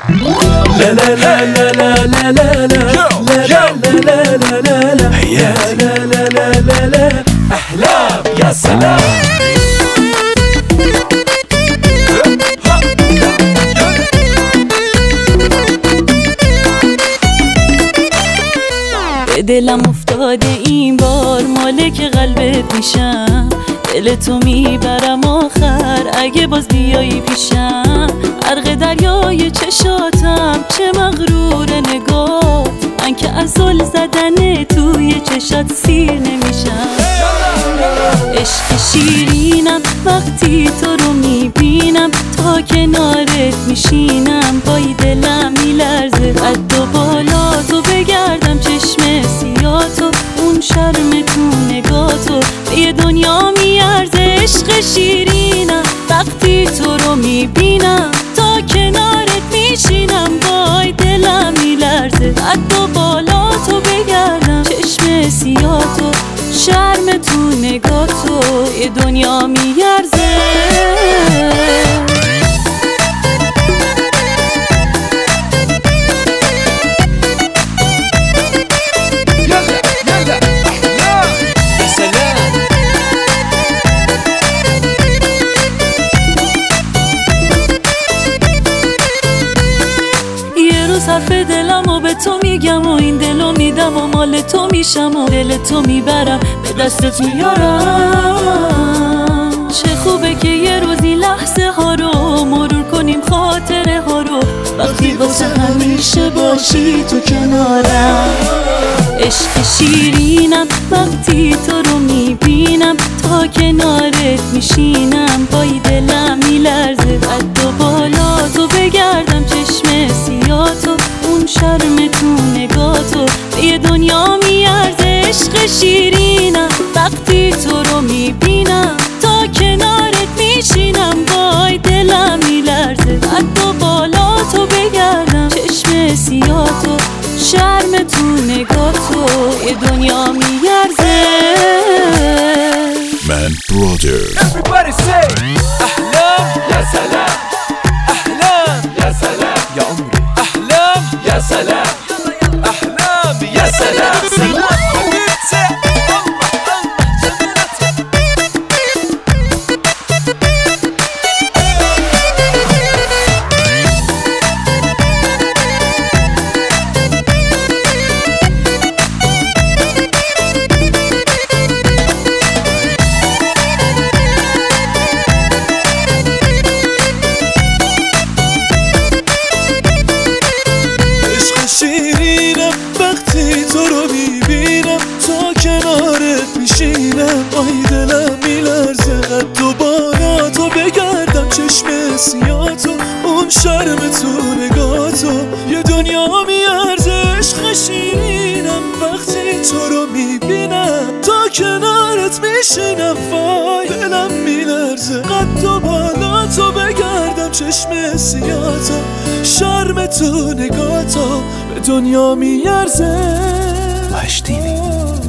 لا لا لا لا لا لا لا لا لا لا لا لا حياتي لا لا لا لا لا أحلام يا سلام. به دلم افتاده این بار مالک قلبت میشم، دل تو میبرم آخر اگه باز بیایی پیشم. غرق دریای چشاتم چه مغرور نگات، من که از زل زدن توی چشات سیر نمیشم. عشق شیرینم وقتی تو رو میبینم، تا کنارت میشینم پای دلم میلرزه. قد و بالا تو بگردم چشم سیاتو، اون شرم تو نگاتو به یه دنیا میارزه. عشق شیرینم وقتی تو رو میبینم، تا کنارت میشینم پای دلم میلرزه. قد و بالا تو بگردم چشم سیاتو، شرم تو نگاتو یه دنیا میارزه. حرف دلم و به تو میگم و این دلو میدم و مال تو میشم و دل تو میبرم به دستت میارم. چه خوبه که یه روزی لحظه ها رو مرور کنیم، خاطره ها رو وقتی واسه همیشه باشی تو کنارم. عشق شیرینم وقتی تو رو میبینم، تا کنارت میشینم پای دلم میلرزه. قد و بالا تو بگردم چشم سیاتو، اون شرم تو نگاتو به یه دنیا میارزه. عشق شیرینم وقتی تو رو میبینم، تا کنارت میشینم پای دلم میلرزه. قد و بالا تو بگردم چشم سیاتو، شرم تو نگاتو یه دنیا میارزه. من برادر. Everybody say أحلام يا سلام، أحلام يا سلام يا عمري، أحلام يا سلام، أحلام يا سلام. شیرینم وقتی تو رو میبینم، تا کنارت میشینم پای دلم میلرزه. قد و بالا تو بگردم چشم سیاتو، اون شرم تو نگاتو یه دنیا میارزه. عشق شیرینم وقتی تو رو میبینم، تا کنارت میشینم پای دلم میلرزه. قد و بالا تو بگردم چشم سیاتو، شرم تو نگاتو به دنیا میارزه. وحشتینی